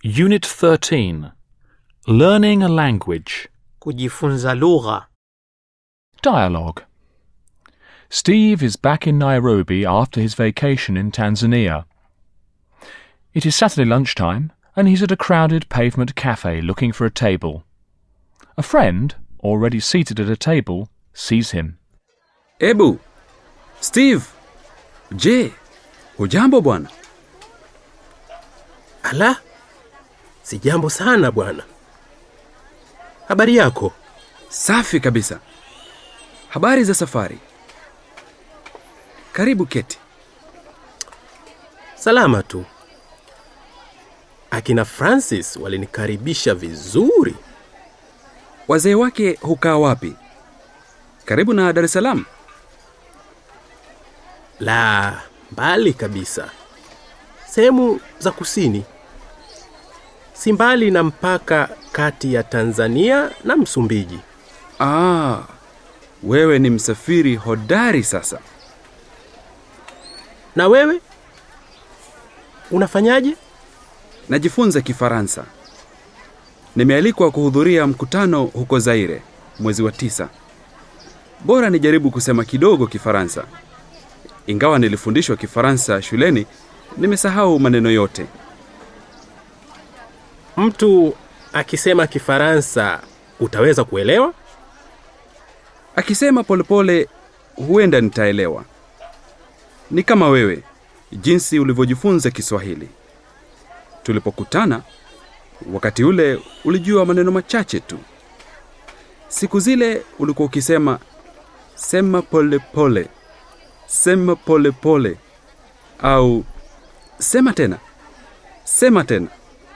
Unit 13. Learning a language. Kujifunza lugha. Dialogue. Steve is back in Nairobi after his vacation in Tanzania. It is Saturday lunchtime and he's at a crowded pavement cafe looking for a table. A friend, already seated at a table, sees him. Ebu, Steve, je, hujambo bwana? Ala, sijambo sana bwana. Habari yako? Safi kabisa. Habari za safari? Karibu keti. Salama tu. Akina Francis walinikaribisha vizuri. Wazee wake hukaa wapi? Karibu na Dar es Salaam? La, mbali kabisa. Sehemu za kusini. Si mbali na mpaka kati ya Tanzania na Msumbiji. Wewe ni msafiri hodari sasa. Na wewe? Unafanyaje? Najifunza Kifaransa. Nimealikwa kuhudhuria mkutano huko Zaire mwezi wa 9. Bora nijaribu kusema kidogo Kifaransa. Ingawa nilifundishwa Kifaransa shuleni, nimesahau maneno yote. Mtu akisema Kifaransa utaweza kuelewa? Akisema polepole huenda nitaelewa. Ni kama wewe, jinsi ulivyojifunza Kiswahili. Tulipokutana, wakati ule ulijua maneno machache tu. Siku zile ulikuwa ukisema sema pole pole, sema pole pole, au sema tena, sema tena.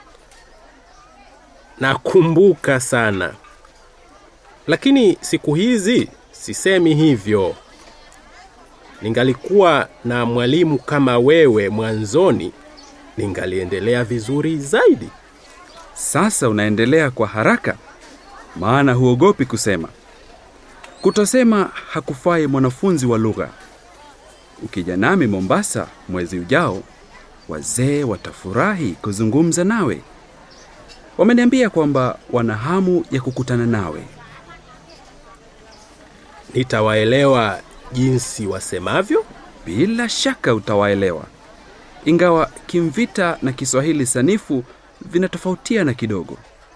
Nakumbuka sana. Lakini siku hizi sisemi hivyo. Ningalikuwa na mwalimu kama wewe mwanzoni, ningaliendelea vizuri zaidi. Sasa unaendelea kwa haraka, maana huogopi kusema. Kutosema hakufai mwanafunzi wa lugha. Ukija nami Mombasa mwezi ujao, wazee watafurahi kuzungumza nawe. Wameniambia kwamba wana hamu ya kukutana nawe. Nitawaelewa jinsi wasemavyo? Bila shaka utawaelewa. Ingawa Kimvita na Kiswahili sanifu vinatofautiana kidogo.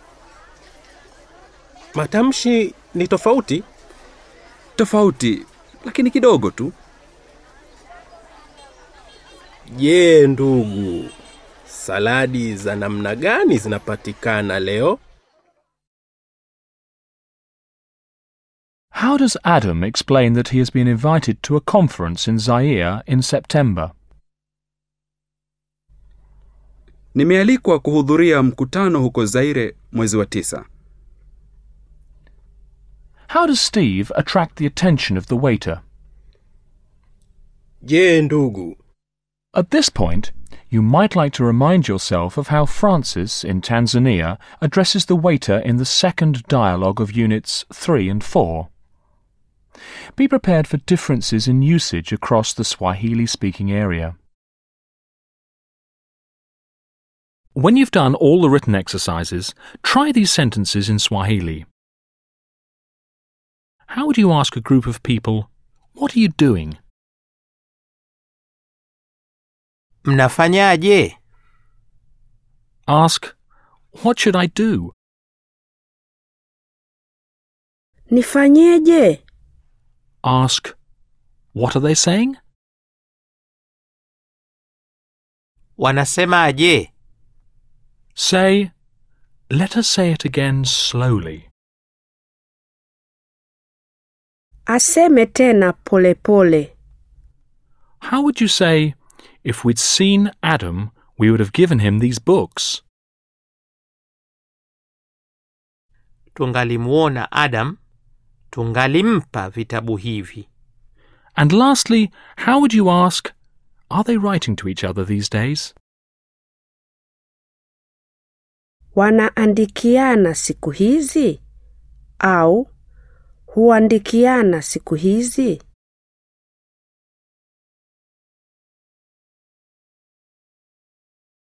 Matamshi ni tofauti? Tofauti, lakini kidogo tu. Je, ndugu, saladi za namna gani zinapatikana leo? How does Adam explain that he has been invited to a conference in Zaire in September? Nimealikwa kuhudhuria mkutano huko Zaire mwezi wa 9. How does Steve attract the attention of the waiter? Je, ndugu. At this point, you might like to remind yourself of how Francis in Tanzania addresses the waiter in the second dialogue of Units 3 and 4. Be prepared for differences in usage across the Swahili-speaking area. When you've done all the written exercises, try these sentences in Swahili. How would you ask a group of people, "What are you doing?" Mnafanyaje? Ask, "What should I do?" Nifanyeje? Ask, "What are they saying?" Wanasemaje? Say, "Let us say it again slowly." Aseme tena pole pole. How would you say, "If we'd seen Adam, we would have given him these books"? Tungalimuona Adam, tungalimpa vitabu hivi. And lastly, how would you ask, "Are they writing to each other these days?" Wanaandikiana siku hizi? Au huandikiana siku hizi?